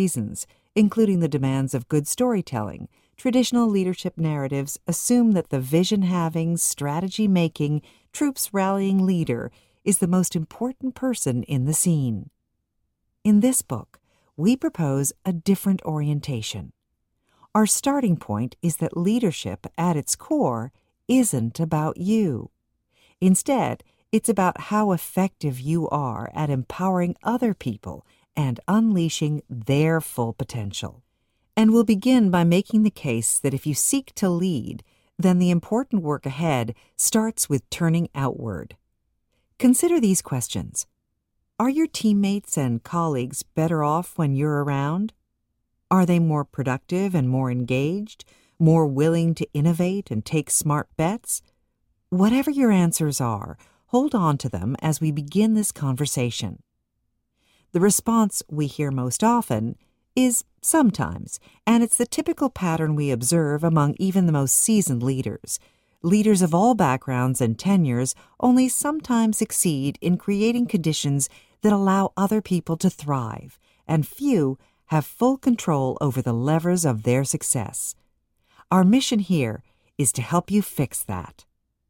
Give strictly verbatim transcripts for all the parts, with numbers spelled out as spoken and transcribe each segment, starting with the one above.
reasons, including the demands of good storytelling. Traditional leadership narratives assume that the vision-having, strategy-making, troops-rallying leader is the most important person in the scene. In this book, we propose a different orientation. Our starting point is that leadership, at its core, isn't about you. Instead, it's about how effective you are at empowering other people and unleashing their full potential. And we'll begin by making the case that if you seek to lead, then the important work ahead starts with turning outward. Consider these questions. Are your teammates and colleagues better off when you're around? Are they more productive and more engaged, more willing to innovate and take smart bets? Whatever your answers are, hold on to them as we begin this conversation. The response we hear most often is sometimes, and it's the typical pattern we observe among even the most seasoned leaders. Leaders of all backgrounds and tenures only sometimes succeed in creating conditions that allow other people to thrive, and few have full control over the levers of their success. Our mission here is to help you fix that.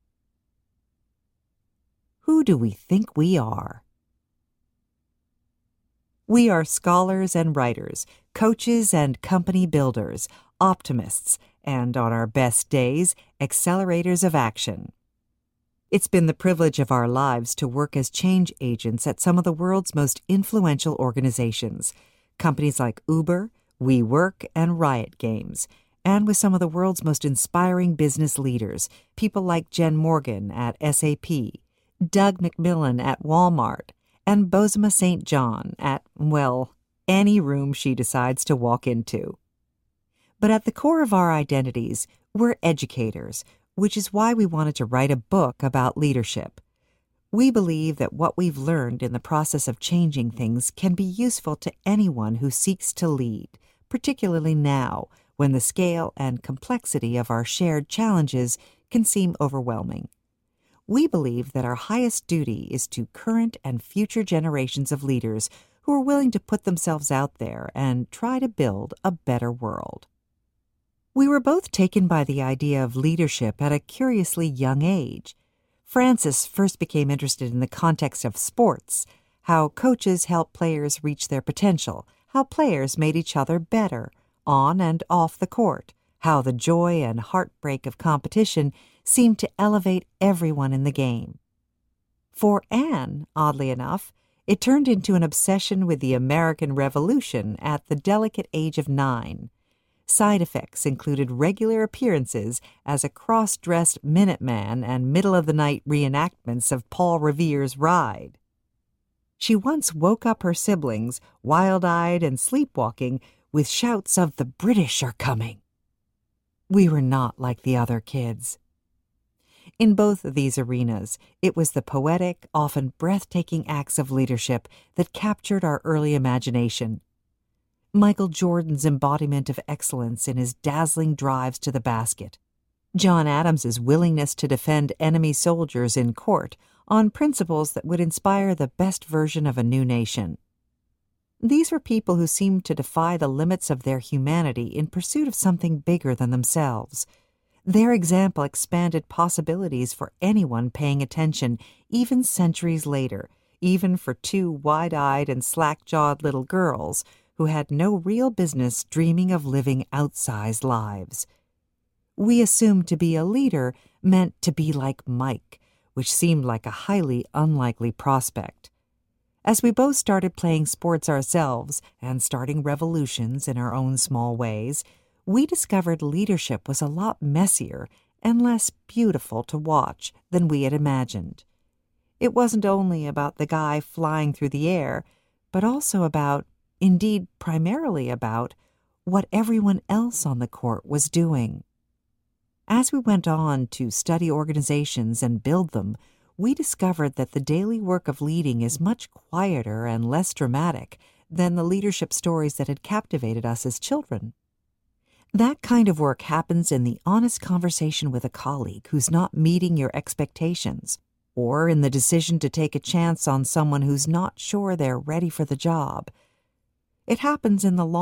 Who do we think we are? We are scholars and writers, coaches and company builders, optimists, and on our best days, accelerators of action. It's been the privilege of our lives to work as change agents at some of the world's most influential organizations, companies like Uber, WeWork, and Riot Games, and with some of the world's most inspiring business leaders, people like Jen Morgan at S A P, Doug McMillon at Walmart, and Bozoma Saint John at, well, any room she decides to walk into. But at the core of our identities, we're educators, which is why we wanted to write a book about leadership. We believe that what we've learned in the process of changing things can be useful to anyone who seeks to lead, particularly now when the scale and complexity of our shared challenges can seem overwhelming. We believe that our highest duty is to current and future generations of leaders who are willing to put themselves out there and try to build a better world. We were both taken by the idea of leadership at a curiously young age. Frances first became interested in the context of sports, how coaches help players reach their potential, how players made each other better, on and off the court, how the joy and heartbreak of competition seemed to elevate everyone in the game. For Anne, oddly enough, it turned into an obsession with the American Revolution at the delicate age of nine. Side effects included regular appearances as a cross-dressed Minuteman and middle-of-the-night reenactments of Paul Revere's Ride. She once woke up her siblings, wild-eyed and sleepwalking, with shouts of "The British are coming." We were not like the other kids. In both of these arenas, it was the poetic, often breathtaking acts of leadership that captured our early imagination. Michael Jordan's embodiment of excellence in his dazzling drives to the basket, John Adams's willingness to defend enemy soldiers in court on principles that would inspire the best version of a new nation. These were people who seemed to defy the limits of their humanity in pursuit of something bigger than themselves. Their example expanded possibilities for anyone paying attention, even centuries later, even for two wide-eyed and slack-jawed little girls who had no real business dreaming of living outsized lives. We assumed to be a leader meant to be like Mike, which seemed like a highly unlikely prospect. As we both started playing sports ourselves and starting revolutions in our own small ways, we discovered leadership was a lot messier and less beautiful to watch than we had imagined. It wasn't only about the guy flying through the air, but also about, indeed primarily about, what everyone else on the court was doing. As we went on to study organizations and build them, we discovered that the daily work of leading is much quieter and less dramatic than the leadership stories that had captivated us as children. That kind of work happens in the honest conversation with a colleague who's not meeting your expectations, or in the decision to take a chance on someone who's not sure they're ready for the job. It happens in the long